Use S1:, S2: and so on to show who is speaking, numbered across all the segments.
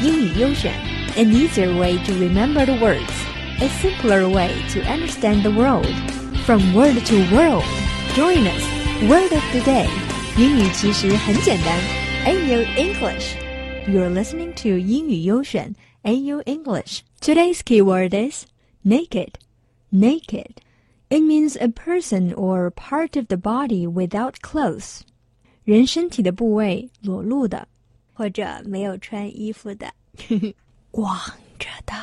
S1: 英语优选 An easier way to remember the words. A simpler way to understand the world. From word to world. Join us. Word of the day. 英语其实很简单。AU English. You're listening to 英语优选 AU English. Today's keyword is naked. Naked. It means a person or part of the body without clothes. 人身体的部位裸露的，或者没有穿衣服的，光着的。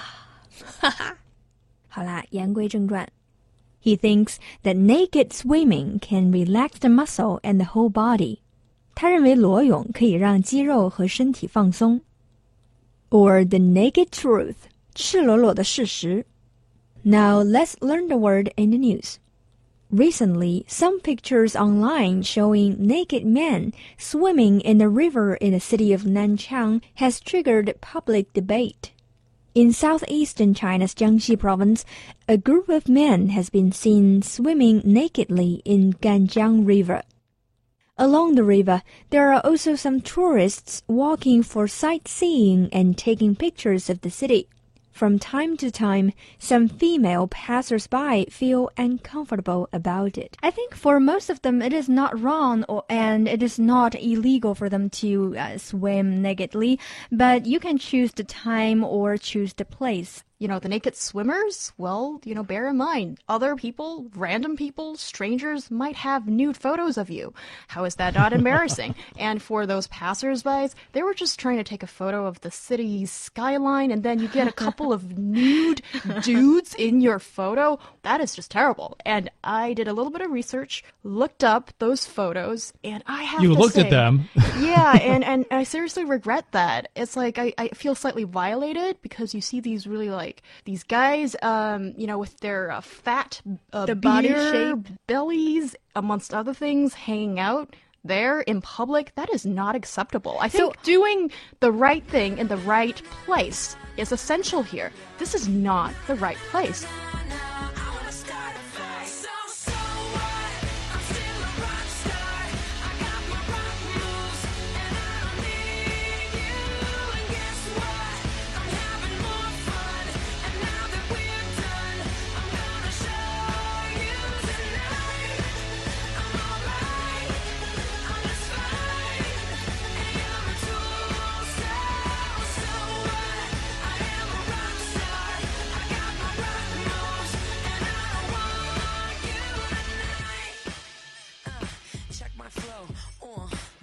S1: 好啦，言归正传。He thinks that naked swimming can relax the muscle and the whole body. 他认为裸泳可以让肌肉和身体放松。Or the naked truth. 赤裸裸的事实。Now let's learn the word in the news. Recently, some pictures online showing naked men swimming in a river in the city of Nanchang has triggered public debate. In southeastern China's Jiangxi province, a group of men has been seen swimming nakedly in Ganjiang River. Along the river, there are also some tourists walking for sightseeing and taking pictures of the city. From time to time, some female passers-by feel uncomfortable about it. I think for most of them, it is not wrong and it is not illegal for them to swim nakedly, but you can choose the time or choose the place.
S2: You know, the naked swimmers, well, bear in mind, other people, random people, strangers might have nude photos of you. How is that not embarrassing? And for those passers-by, they were just trying to take a photo of the city's skyline, and then you get a couple of nude dudes in your photo. That is just terrible. And I did a little bit of research, looked up those photos, and I have to say...
S3: You looked at them.
S2: Yeah, and I seriously regret that. It's like I feel slightly violated because you see these really, these guys, with their fat
S1: the body
S2: beer,
S1: shape,
S2: bellies, amongst other things, hanging out there in public. That is not acceptable. I think doing the right thing in the right place is essential here. This is not the right place.